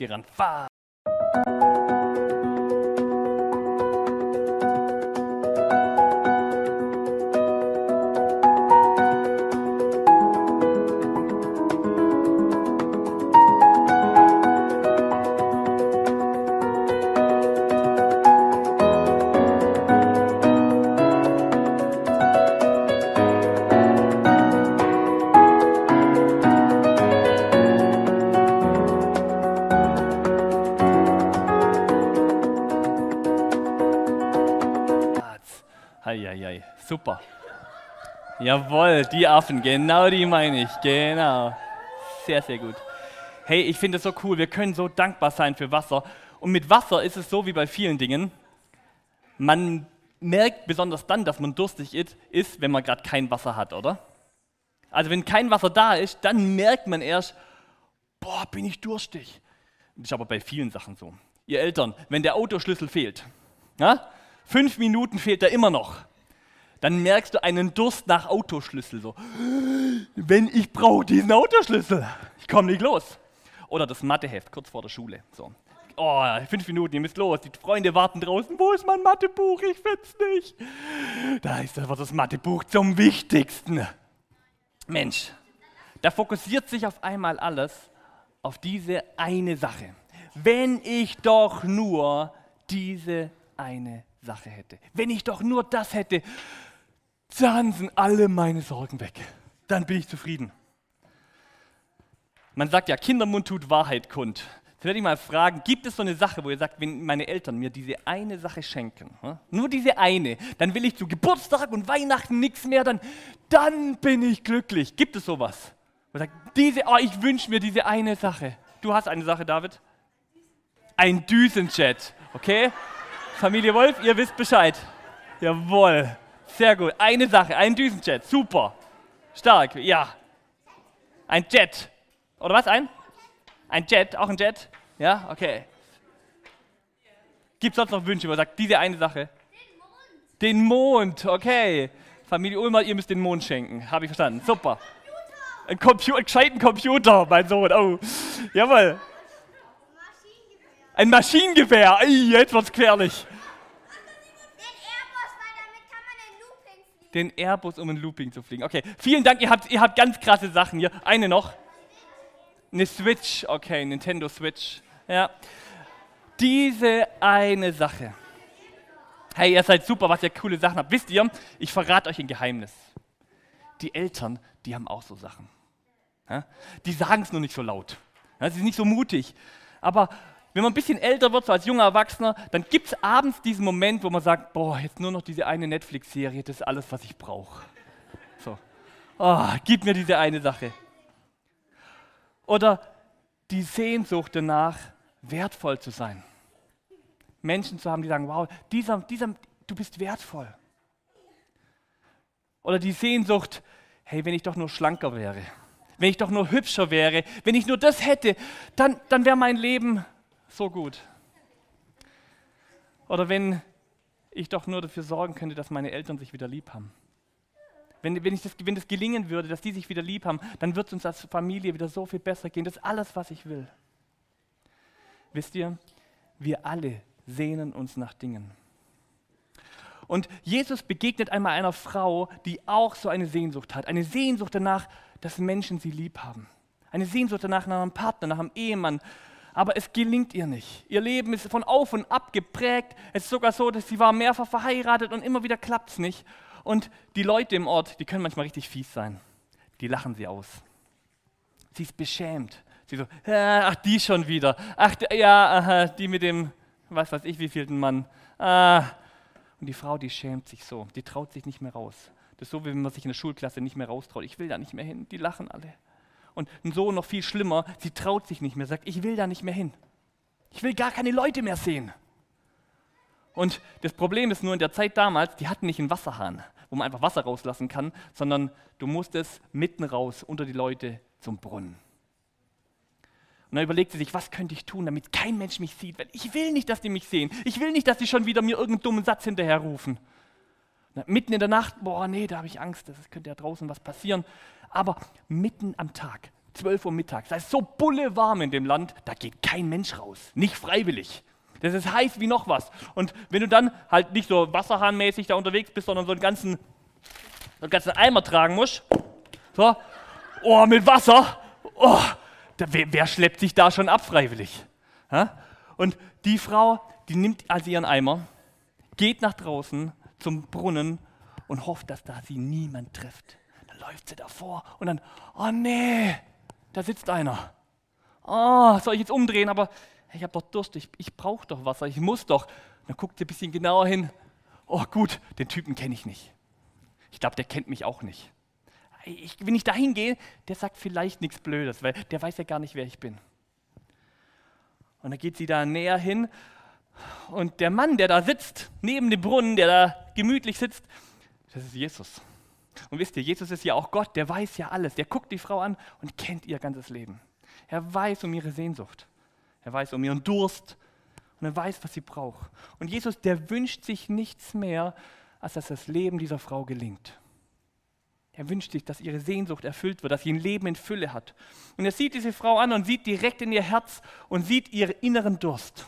gerannt. Fahr! Eieiei, super. Jawohl, die Affen, genau die meine ich, genau. Sehr, sehr gut. Hey, ich finde es so cool, wir können so dankbar sein für Wasser. Und mit Wasser ist es so wie bei vielen Dingen, man merkt besonders dann, dass man durstig ist, wenn man gerade kein Wasser hat, oder? Also wenn kein Wasser da ist, dann merkt man erst, boah, bin ich durstig. Das ist aber bei vielen Sachen so. Ihr Eltern, wenn der Autoschlüssel fehlt, ja? 5 Minuten fehlt er immer noch. Dann merkst du einen Durst nach Autoschlüssel. So, wenn ich brauche diesen Autoschlüssel, ich komme nicht los. Oder das Matheheft kurz vor der Schule. So. Oh, 5 Minuten, ihr müsst los. Die Freunde warten draußen. Wo ist mein Mathebuch? Ich find's nicht. Da ist aber das Mathebuch zum Wichtigsten. Mensch, da fokussiert sich auf einmal alles auf diese eine Sache. Wenn ich doch nur diese eine Sache hätte. Wenn ich doch nur das hätte, dann sind alle meine Sorgen weg. Dann bin ich zufrieden. Man sagt ja, Kindermund tut Wahrheit kund. Jetzt werde ich mal fragen, gibt es so eine Sache, wo ihr sagt, wenn meine Eltern mir diese eine Sache schenken, nur diese eine, dann will ich zu Geburtstag und Weihnachten nichts mehr, dann bin ich glücklich. Gibt es sowas? Wo ihr sagt, ich wünsche mir diese eine Sache. Du hast eine Sache, David? Ein Düsenjet, okay? Familie Wolf, ihr wisst Bescheid. Jawohl, sehr gut. Eine Sache, ein Düsenjet, super. Stark, ja. Ein Jet. Oder was, ein Jet, auch ein Jet? Ja, okay. Gibt es sonst noch Wünsche, wo man sagt, diese eine Sache? Den Mond, okay. Familie Ulmer, ihr müsst den Mond schenken. Habe ich verstanden, super. Einen gescheiten Computer, mein Sohn, oh. Jawohl. Ein Maschinengewehr, jetzt wird's gefährlich. Den Airbus, um ein Looping zu fliegen. Okay, vielen Dank, ihr habt ganz krasse Sachen hier. Eine noch. Eine Switch, okay, Nintendo Switch. Ja. Diese eine Sache. Hey, ihr seid super, was ihr coole Sachen habt. Wisst ihr, ich verrate euch ein Geheimnis. Die Eltern, die haben auch so Sachen. Ja? Die sagen es nur nicht so laut. Ja, sie sind nicht so mutig. Aber wenn man ein bisschen älter wird, so als junger Erwachsener, dann gibt es abends diesen Moment, wo man sagt, boah, jetzt nur noch diese eine Netflix-Serie, das ist alles, was ich brauche. So. Oh, gib mir diese eine Sache. Oder die Sehnsucht danach, wertvoll zu sein. Menschen zu haben, die sagen, wow, du bist wertvoll. Oder die Sehnsucht, hey, wenn ich doch nur schlanker wäre, wenn ich doch nur hübscher wäre, wenn ich nur das hätte, dann wäre mein Leben so gut. Oder wenn ich doch nur dafür sorgen könnte, dass meine Eltern sich wieder lieb haben. Wenn das gelingen würde, dass die sich wieder lieb haben, dann wird es uns als Familie wieder so viel besser gehen. Das ist alles, was ich will. Wisst ihr, wir alle sehnen uns nach Dingen. Und Jesus begegnet einmal einer Frau, die auch so eine Sehnsucht hat. Eine Sehnsucht danach, dass Menschen sie lieb haben. Eine Sehnsucht danach nach einem Partner, nach einem Ehemann. Aber es gelingt ihr nicht. Ihr Leben ist von auf und ab geprägt. Es ist sogar so, dass sie war mehrfach verheiratet und immer wieder klappt es nicht. Und die Leute im Ort, die können manchmal richtig fies sein. Die lachen sie aus. Sie ist beschämt. Sie so, ach, die schon wieder. Ach, ja, aha, die mit dem, was weiß ich, wievielten Mann. Und die Frau, die schämt sich so. Die traut sich nicht mehr raus. Das ist so, wie wenn man sich in der Schulklasse nicht mehr raustraut. Ich will da nicht mehr hin. Die lachen alle. Und so noch viel schlimmer, sie traut sich nicht mehr, sagt, ich will da nicht mehr hin. Ich will gar keine Leute mehr sehen. Und das Problem ist nur, in der Zeit damals, die hatten nicht einen Wasserhahn, wo man einfach Wasser rauslassen kann, sondern du musstest mitten raus unter die Leute zum Brunnen. Und dann überlegt sie sich, was könnte ich tun, damit kein Mensch mich sieht, weil ich will nicht, dass die mich sehen. Ich will nicht, dass die schon wieder mir irgendeinen dummen Satz hinterher rufen. Mitten in der Nacht, boah, nee, da habe ich Angst, das könnte ja draußen was passieren. Aber mitten am Tag 12 Uhr mittags, da ist so bullewarm in dem Land, da geht kein Mensch raus, nicht freiwillig. Das ist heiß wie noch was. Und wenn du dann halt nicht so wasserhahnmäßig da unterwegs bist, sondern so einen ganzen Eimer tragen musst, so, oh, mit Wasser, oh, wer schleppt sich da schon ab freiwillig? Ja? Und die Frau, die nimmt also ihren Eimer, geht nach draußen zum Brunnen und hofft, dass da sie niemand trifft. Dann läuft sie davor und dann, oh nee, da sitzt einer. Oh, soll ich jetzt umdrehen? Aber ich habe doch Durst, ich brauche doch Wasser, ich muss doch. Dann guckt sie ein bisschen genauer hin. Oh gut, den Typen kenne ich nicht. Ich glaube, der kennt mich auch nicht. Wenn ich da hingehe, der sagt vielleicht nichts Blödes, weil der weiß ja gar nicht, wer ich bin. Und dann geht sie da näher hin und der Mann, der da sitzt, neben dem Brunnen, der da gemütlich sitzt, das ist Jesus. Und wisst ihr, Jesus ist ja auch Gott, der weiß ja alles. Der guckt die Frau an und kennt ihr ganzes Leben. Er weiß um ihre Sehnsucht. Er weiß um ihren Durst und er weiß, was sie braucht. Und Jesus, der wünscht sich nichts mehr, als dass das Leben dieser Frau gelingt. Er wünscht sich, dass ihre Sehnsucht erfüllt wird, dass sie ein Leben in Fülle hat. Und er sieht diese Frau an und sieht direkt in ihr Herz und sieht ihren inneren Durst.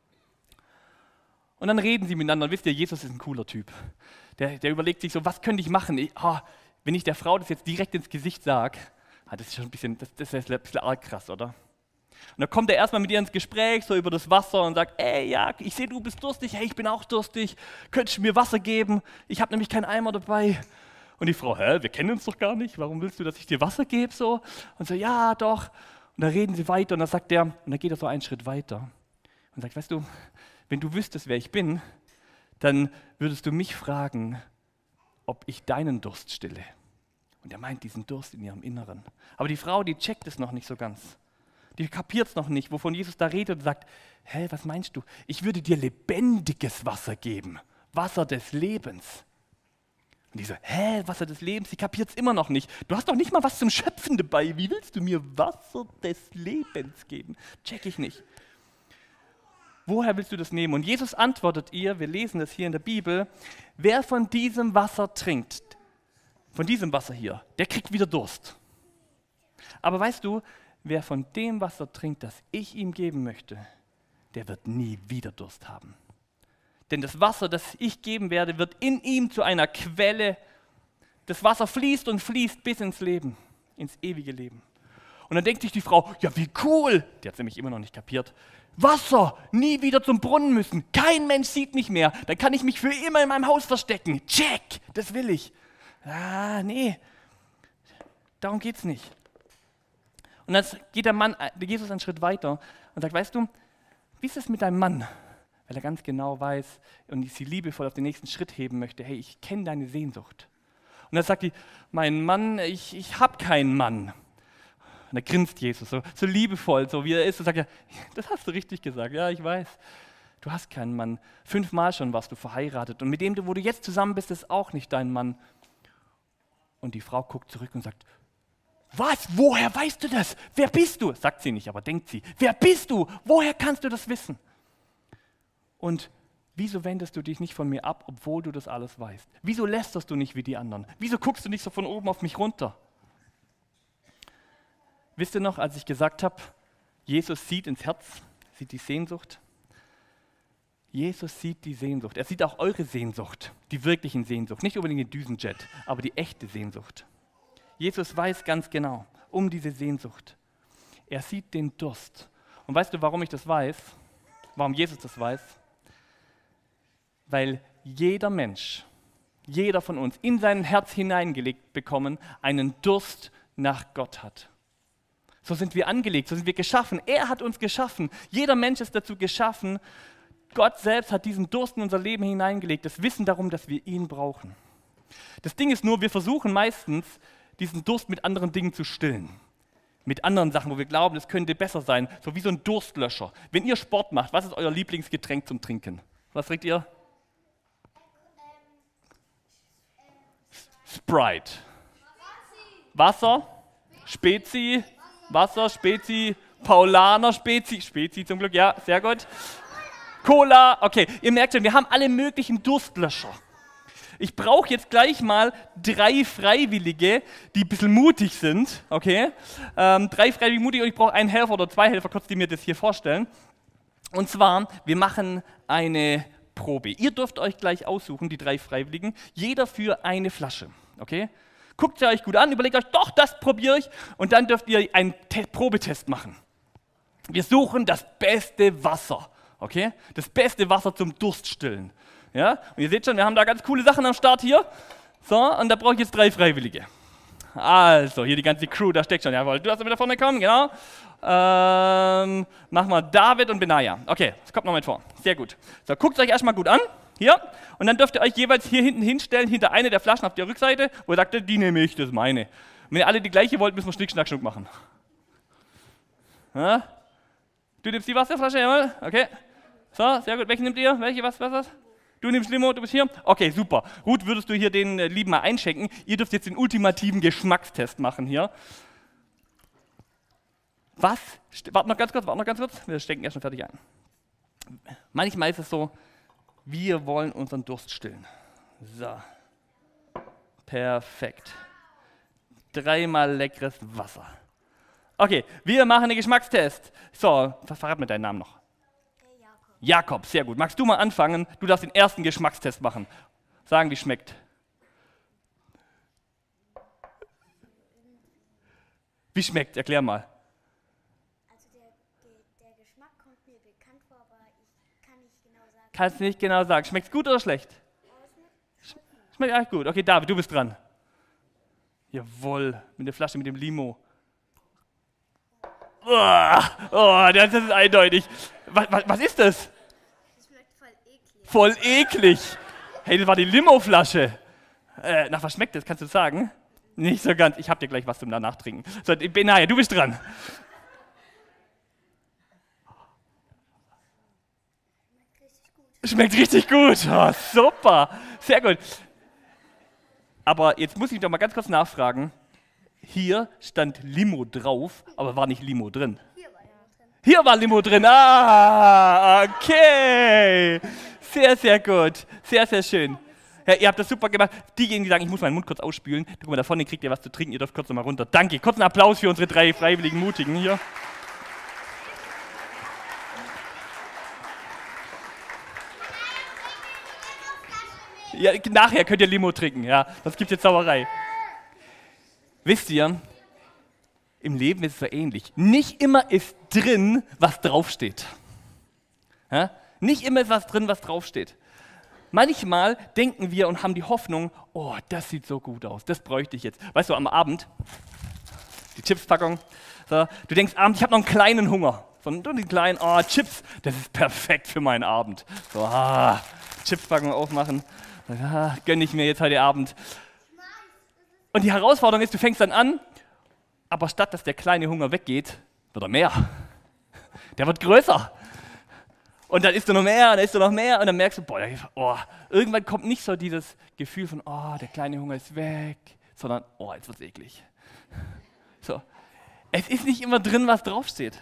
Und dann reden sie miteinander. Und wisst ihr, Jesus ist ein cooler Typ. Der überlegt sich so, was könnte ich machen? Wenn ich der Frau das jetzt direkt ins Gesicht sage, das ist schon ein bisschen, das ist ein bisschen arg krass, oder? Und dann kommt er erstmal mit ihr ins Gespräch, so über das Wasser und sagt, ey, ja, ich sehe, du bist durstig, hey, ich bin auch durstig, könntest du mir Wasser geben? Ich habe nämlich keinen Eimer dabei. Und die Frau, wir kennen uns doch gar nicht, warum willst du, dass ich dir Wasser gebe? So? Und so, ja, doch. Und dann reden sie weiter und dann sagt er, und dann geht er so einen Schritt weiter und sagt, weißt du, wenn du wüsstest, wer ich bin, dann würdest du mich fragen, ob ich deinen Durst stille. Und er meint diesen Durst in ihrem Inneren. Aber die Frau, die checkt es noch nicht so ganz. Die kapiert es noch nicht, wovon Jesus da redet und sagt, was meinst du? Ich würde dir lebendiges Wasser geben, Wasser des Lebens. Und die so, Wasser des Lebens, die kapiert es immer noch nicht. Du hast doch nicht mal was zum Schöpfen dabei, wie willst du mir Wasser des Lebens geben? Check ich nicht. Woher willst du das nehmen? Und Jesus antwortet ihr, wir lesen das hier in der Bibel, wer von diesem Wasser trinkt, von diesem Wasser hier, der kriegt wieder Durst. Aber weißt du, wer von dem Wasser trinkt, das ich ihm geben möchte, der wird nie wieder Durst haben. Denn das Wasser, das ich geben werde, wird in ihm zu einer Quelle. Das Wasser fließt und fließt bis ins Leben, ins ewige Leben. Und dann denkt sich die Frau, ja wie cool, die hat es nämlich immer noch nicht kapiert, Wasser, nie wieder zum Brunnen müssen, kein Mensch sieht mich mehr, dann kann ich mich für immer in meinem Haus verstecken. Check, das will ich. Nee, darum geht es nicht. Und dann geht Jesus einen Schritt weiter und sagt, weißt du, wie ist es mit deinem Mann? Weil er ganz genau weiß und sie liebevoll auf den nächsten Schritt heben möchte, hey, ich kenne deine Sehnsucht. Und dann sagt die, mein Mann, ich habe keinen Mann. Und da grinst Jesus so liebevoll, so wie er ist, und sagt, ja, das hast du richtig gesagt, ja, ich weiß. Du hast keinen Mann. 5-mal schon warst du verheiratet und mit dem, wo du jetzt zusammen bist, ist auch nicht dein Mann. Und die Frau guckt zurück und sagt, was? Woher weißt du das? Wer bist du? Sagt sie nicht, aber denkt sie. Wer bist du? Woher kannst du das wissen? Und wieso wendest du dich nicht von mir ab, obwohl du das alles weißt? Wieso lästerst du nicht wie die anderen? Wieso guckst du nicht so von oben auf mich runter? Wisst ihr noch, als ich gesagt habe, Jesus sieht ins Herz, sieht die Sehnsucht? Jesus sieht die Sehnsucht. Er sieht auch eure Sehnsucht, die wirklichen Sehnsucht. Nicht unbedingt den Düsenjet, aber die echte Sehnsucht. Jesus weiß ganz genau um diese Sehnsucht. Er sieht den Durst. Und weißt du, warum ich das weiß? Warum Jesus das weiß? Weil jeder Mensch, jeder von uns in sein Herz hineingelegt bekommen, einen Durst nach Gott hat. So sind wir angelegt, so sind wir geschaffen. Er hat uns geschaffen. Jeder Mensch ist dazu geschaffen. Gott selbst hat diesen Durst in unser Leben hineingelegt. Das Wissen darum, dass wir ihn brauchen. Das Ding ist nur, wir versuchen meistens, diesen Durst mit anderen Dingen zu stillen. Mit anderen Sachen, wo wir glauben, es könnte besser sein. So wie so ein Durstlöscher. Wenn ihr Sport macht, was ist euer Lieblingsgetränk zum Trinken? Was trinkt ihr? Sprite. Wasser? Spezi? Wasser, Spezi, Paulaner, Spezi zum Glück, ja, sehr gut. Cola, okay, ihr merkt schon, wir haben alle möglichen Durstlöscher. Ich brauche jetzt gleich mal 3 Freiwillige, die ein bisschen mutig sind, okay? 3 Freiwillige mutig und ich brauche einen Helfer oder 2 Helfer, kurz, die mir das hier vorstellen. Und zwar, wir machen eine Probe. Ihr dürft euch gleich aussuchen, die 3 Freiwilligen, jeder für eine Flasche, okay? Guckt sie euch gut an, überlegt euch, doch, das probiere ich und dann dürft ihr einen Probetest machen. Wir suchen das beste Wasser, okay? Das beste Wasser zum Durststillen. Ja? Und ihr seht schon, wir haben da ganz coole Sachen am Start hier. So, und da brauche ich jetzt 3 Freiwillige. Also, hier die ganze Crew, da steckt schon. Jawohl, du hast mit da vorne kommen, genau. Machen wir David und Benaya. Okay, das kommt noch mit vor. Sehr gut. So, guckt es euch erstmal gut an. Hier. Und dann dürft ihr euch jeweils hier hinten hinstellen, hinter eine der Flaschen auf der Rückseite, wo ihr sagt, die nehme ich, das ist meine. Und wenn ihr alle die gleiche wollt, müssen wir Schnick, Schnack, Schnuck machen. Ja? Du nimmst die Wasserflasche, jawohl. Okay. So, sehr gut. Welche nimmt ihr? Welche, was? Du nimmst Limo, du bist hier? Okay, super. Ruth, würdest du hier den Lieben mal einschenken? Ihr dürft jetzt den ultimativen Geschmackstest machen hier. Was? Warte noch ganz kurz. Wir stecken erst mal fertig ein. Manchmal ist es so, wir wollen unseren Durst stillen. So. Perfekt. 3-mal leckeres Wasser. Okay, wir machen einen Geschmackstest. So, verrat mir deinen Namen noch. Jakob, sehr gut. Magst du mal anfangen? Du darfst den ersten Geschmackstest machen. Sagen, wie es schmeckt. Wie schmeckt? Erklär mal. Also der Geschmack kommt mir bekannt vor, aber ich kann nicht genau sagen. Kannst nicht genau sagen. Schmeckt es gut oder schlecht? Schmeckt eigentlich gut. Okay, David, du bist dran. Jawohl, mit der Flasche mit dem Limo. Oh, das ist eindeutig. Was ist das? Das schmeckt voll eklig. Voll eklig. Hey, das war die Limo-Flasche. Nach was schmeckt das? Kannst du das sagen? Nicht so ganz. Ich hab dir gleich was zum danach trinken. So, Benaya, du bist dran. Schmeckt richtig gut. Oh, super. Sehr gut. Aber jetzt muss ich doch mal ganz kurz nachfragen. Hier stand Limo drauf, aber war nicht Limo drin. Hier war Limo drin. Ah, okay. Sehr, sehr gut. Sehr, sehr schön. Ja, ihr habt das super gemacht. Diejenigen, die sagen, ich muss meinen Mund kurz ausspülen, guck mal, da vorne kriegt ihr was zu trinken, ihr dürft kurz noch mal runter. Danke. Kurzen Applaus für unsere 3 freiwilligen Mutigen hier. Ja, nachher könnt ihr Limo trinken, ja. Das gibt jetzt Sauerei. Wisst ihr, im Leben ist es so ähnlich. Nicht immer ist drin, was draufsteht. Ja? Nicht immer ist was drin, was draufsteht. Manchmal denken wir und haben die Hoffnung, oh, das sieht so gut aus, das bräuchte ich jetzt. Weißt du, am Abend, die Chipspackung, so, du denkst abends, ich habe noch einen kleinen Hunger. So einen kleinen, oh, Chips, das ist perfekt für meinen Abend. So, Chipspackung aufmachen, gönne ich mir jetzt heute Abend. Und die Herausforderung ist, du fängst dann an, aber statt dass der kleine Hunger weggeht, wird er mehr. Der wird größer. Und dann isst du noch mehr, und dann isst du noch mehr, und dann merkst du, irgendwann kommt nicht so dieses Gefühl von, der kleine Hunger ist weg, sondern, jetzt wird's eklig. So. Es ist nicht immer drin, was draufsteht.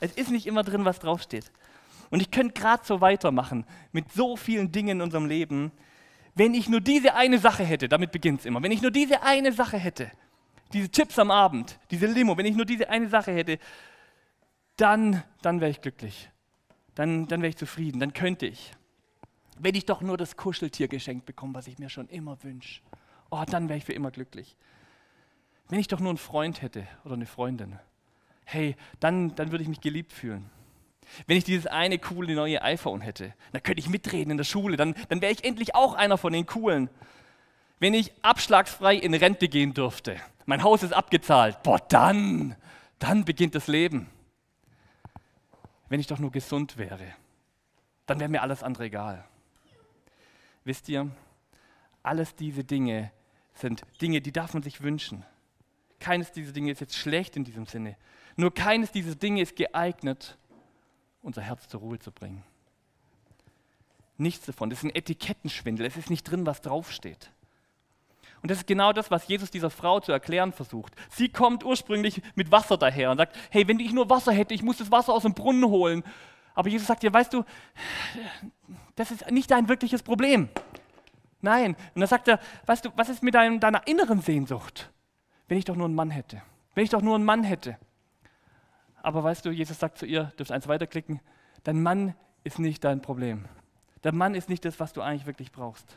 Und ich könnte gerade so weitermachen mit so vielen Dingen in unserem Leben, wenn ich nur diese eine Sache hätte, damit beginnt es immer, wenn ich nur diese eine Sache hätte, diese Chips am Abend, diese Limo, wenn ich nur diese eine Sache hätte, dann wäre ich glücklich. Dann wäre ich zufrieden, dann könnte ich. Wenn ich doch nur das Kuscheltier geschenkt bekomme, was ich mir schon immer wünsche, dann wäre ich für immer glücklich. Wenn ich doch nur einen Freund hätte oder eine Freundin, hey, dann würde ich mich geliebt fühlen. Wenn ich dieses eine coole neue iPhone hätte, dann könnte ich mitreden in der Schule, dann wäre ich endlich auch einer von den Coolen. Wenn ich abschlagsfrei in Rente gehen dürfte, mein Haus ist abgezahlt, dann beginnt das Leben. Wenn ich doch nur gesund wäre, dann wäre mir alles andere egal. Wisst ihr, alles diese Dinge sind Dinge, die darf man sich wünschen. Keines dieser Dinge ist jetzt schlecht in diesem Sinne. Nur keines dieser Dinge ist geeignet, unser Herz zur Ruhe zu bringen. Nichts davon. Das ist ein Etikettenschwindel. Es ist nicht drin, was draufsteht. Und das ist genau das, was Jesus dieser Frau zu erklären versucht. Sie kommt ursprünglich mit Wasser daher und sagt, hey, wenn ich nur Wasser hätte, ich muss das Wasser aus dem Brunnen holen. Aber Jesus sagt ihr, weißt du, das ist nicht dein wirkliches Problem. Nein. Und dann sagt er, weißt du, was ist mit deiner inneren Sehnsucht? Wenn ich doch nur einen Mann hätte. Wenn ich doch nur einen Mann hätte. Aber weißt du, Jesus sagt zu ihr, dürft eins weiterklicken, dein Mann ist nicht dein Problem. Der Mann ist nicht das, was du eigentlich wirklich brauchst.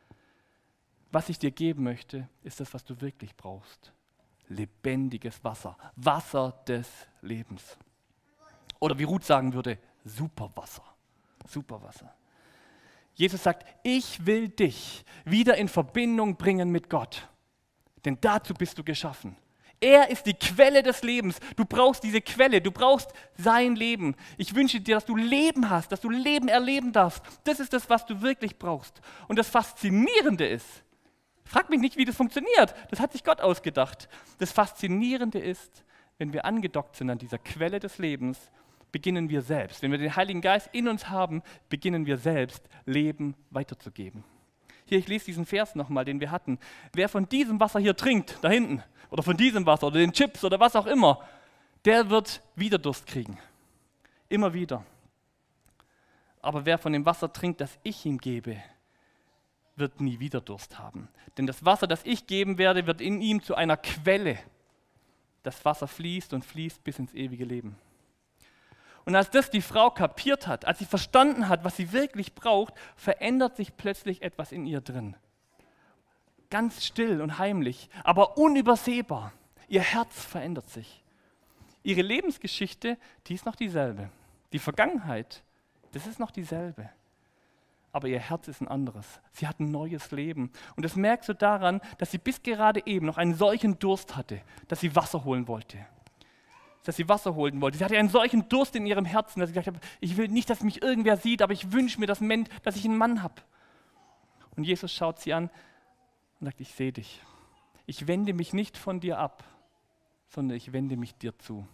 Was ich dir geben möchte, ist das, was du wirklich brauchst. Lebendiges Wasser. Wasser des Lebens. Oder wie Ruth sagen würde, Superwasser. Superwasser. Jesus sagt, ich will dich wieder in Verbindung bringen mit Gott. Denn dazu bist du geschaffen. Er ist die Quelle des Lebens. Du brauchst diese Quelle, du brauchst sein Leben. Ich wünsche dir, dass du Leben hast, dass du Leben erleben darfst. Das ist das, was du wirklich brauchst. Und das Faszinierende ist, frag mich nicht, wie das funktioniert, das hat sich Gott ausgedacht. Das Faszinierende ist, wenn wir angedockt sind an dieser Quelle des Lebens, beginnen wir selbst. Wenn wir den Heiligen Geist in uns haben, beginnen wir selbst, Leben weiterzugeben. Hier, ich lese diesen Vers nochmal, den wir hatten. Wer von diesem Wasser hier trinkt, da hinten, oder von diesem Wasser, oder den Chips, oder was auch immer, der wird wieder Durst kriegen. Immer wieder. Aber wer von dem Wasser trinkt, das ich ihm gebe, wird nie wieder Durst haben. Denn das Wasser, das ich geben werde, wird in ihm zu einer Quelle. Das Wasser fließt und fließt bis ins ewige Leben. Und als das die Frau kapiert hat, als sie verstanden hat, was sie wirklich braucht, verändert sich plötzlich etwas in ihr drin. Ganz still und heimlich, aber unübersehbar. Ihr Herz verändert sich. Ihre Lebensgeschichte, die ist noch dieselbe. Die Vergangenheit, das ist noch dieselbe. Aber ihr Herz ist ein anderes. Sie hat ein neues Leben. Und das merkst du daran, dass sie bis gerade eben noch einen solchen Durst hatte, dass sie Wasser holen wollte. Sie hatte einen solchen Durst in ihrem Herzen, dass sie gesagt hat, ich will nicht, dass mich irgendwer sieht, aber ich wünsche mir, dass ich einen Mann habe. Und Jesus schaut sie an und sagt, ich sehe dich. Ich wende mich nicht von dir ab, sondern ich wende mich dir zu.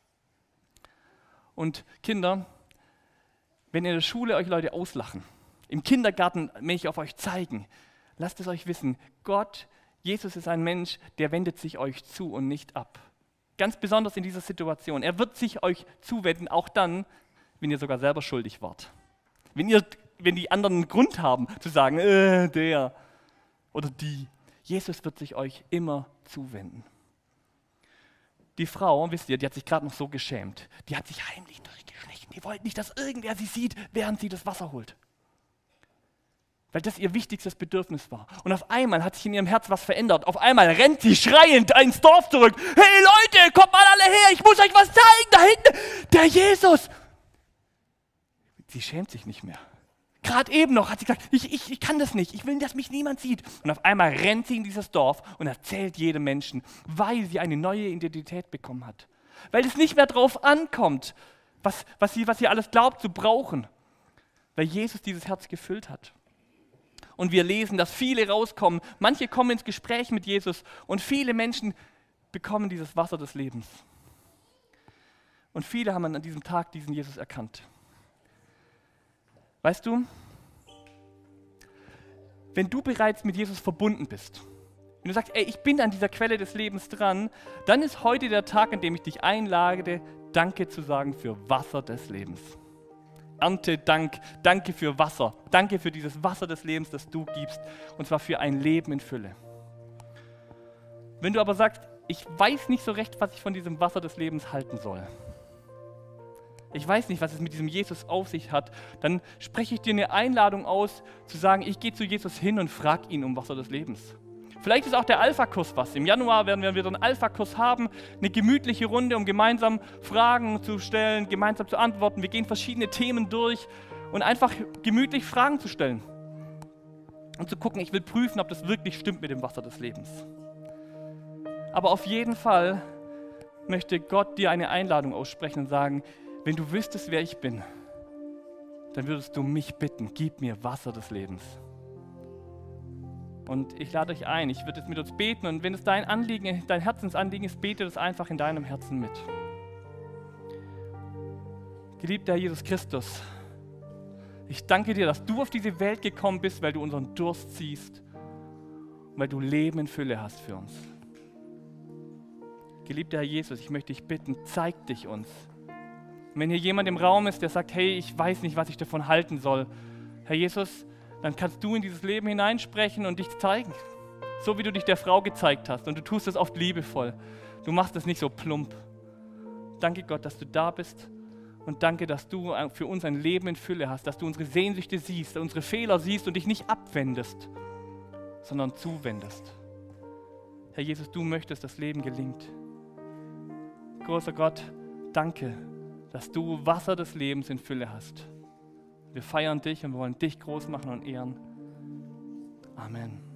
Und Kinder, wenn in der Schule euch Leute auslachen, im Kindergarten möchte ich auf euch zeigen, lasst es euch wissen, Jesus ist ein Mensch, der wendet sich euch zu und nicht ab. Ganz besonders in dieser Situation. Er wird sich euch zuwenden, auch dann, wenn ihr sogar selber schuldig wart. Wenn die anderen einen Grund haben, zu sagen, der oder die. Jesus wird sich euch immer zuwenden. Die Frau, wisst ihr, die hat sich gerade noch so geschämt. Die hat sich heimlich durchgeschlichen. Die wollte nicht, dass irgendwer sie sieht, während sie das Wasser holt. Weil das ihr wichtigstes Bedürfnis war. Und auf einmal hat sich in ihrem Herz was verändert. Auf einmal rennt sie schreiend ins Dorf zurück. Hey Leute, kommt mal alle her, ich muss euch was zeigen, da hinten, der Jesus. Sie schämt sich nicht mehr. Gerade eben noch hat sie gesagt, ich kann das nicht, ich will, dass mich niemand sieht. Und auf einmal rennt sie in dieses Dorf und erzählt jedem Menschen, weil sie eine neue Identität bekommen hat. Weil es nicht mehr drauf ankommt, was sie alles glaubt zu brauchen. Weil Jesus dieses Herz gefüllt hat. Und wir lesen, dass viele rauskommen. Manche kommen ins Gespräch mit Jesus und viele Menschen bekommen dieses Wasser des Lebens. Und viele haben an diesem Tag diesen Jesus erkannt. Weißt du, wenn du bereits mit Jesus verbunden bist, wenn du sagst, ey, ich bin an dieser Quelle des Lebens dran, dann ist heute der Tag, an dem ich dich einlade, Danke zu sagen für Wasser des Lebens. Erntedank, danke für Wasser, danke für dieses Wasser des Lebens, das du gibst, und zwar für ein Leben in Fülle. Wenn du aber sagst, ich weiß nicht so recht, was ich von diesem Wasser des Lebens halten soll, ich weiß nicht, was es mit diesem Jesus auf sich hat, dann spreche ich dir eine Einladung aus, zu sagen, ich gehe zu Jesus hin und frage ihn um Wasser des Lebens. Vielleicht ist auch der Alpha-Kurs was. Im Januar werden wir wieder einen Alpha-Kurs haben, eine gemütliche Runde, um gemeinsam Fragen zu stellen, gemeinsam zu antworten. Wir gehen verschiedene Themen durch und einfach gemütlich Fragen zu stellen. Und zu gucken, ich will prüfen, ob das wirklich stimmt mit dem Wasser des Lebens. Aber auf jeden Fall möchte Gott dir eine Einladung aussprechen und sagen, wenn du wüsstest, wer ich bin, dann würdest du mich bitten, gib mir Wasser des Lebens. Und ich lade euch ein, ich würde jetzt mit uns beten und wenn es dein Anliegen, dein Herzensanliegen ist, bete das einfach in deinem Herzen mit. Geliebter Herr Jesus Christus, ich danke dir, dass du auf diese Welt gekommen bist, weil du unseren Durst siehst und weil du Leben in Fülle hast für uns. Geliebter Herr Jesus, ich möchte dich bitten, zeig dich uns. Und wenn hier jemand im Raum ist, der sagt, hey, ich weiß nicht, was ich davon halten soll, Herr Jesus, dann kannst du in dieses Leben hineinsprechen und dich zeigen. So wie du dich der Frau gezeigt hast. Und du tust es oft liebevoll. Du machst es nicht so plump. Danke Gott, dass du da bist. Und danke, dass du für uns ein Leben in Fülle hast. Dass du unsere Sehnsüchte siehst, unsere Fehler siehst und dich nicht abwendest, sondern zuwendest. Herr Jesus, du möchtest, dass das Leben gelingt. Großer Gott, danke, dass du Wasser des Lebens in Fülle hast. Wir feiern dich und wir wollen dich groß machen und ehren. Amen.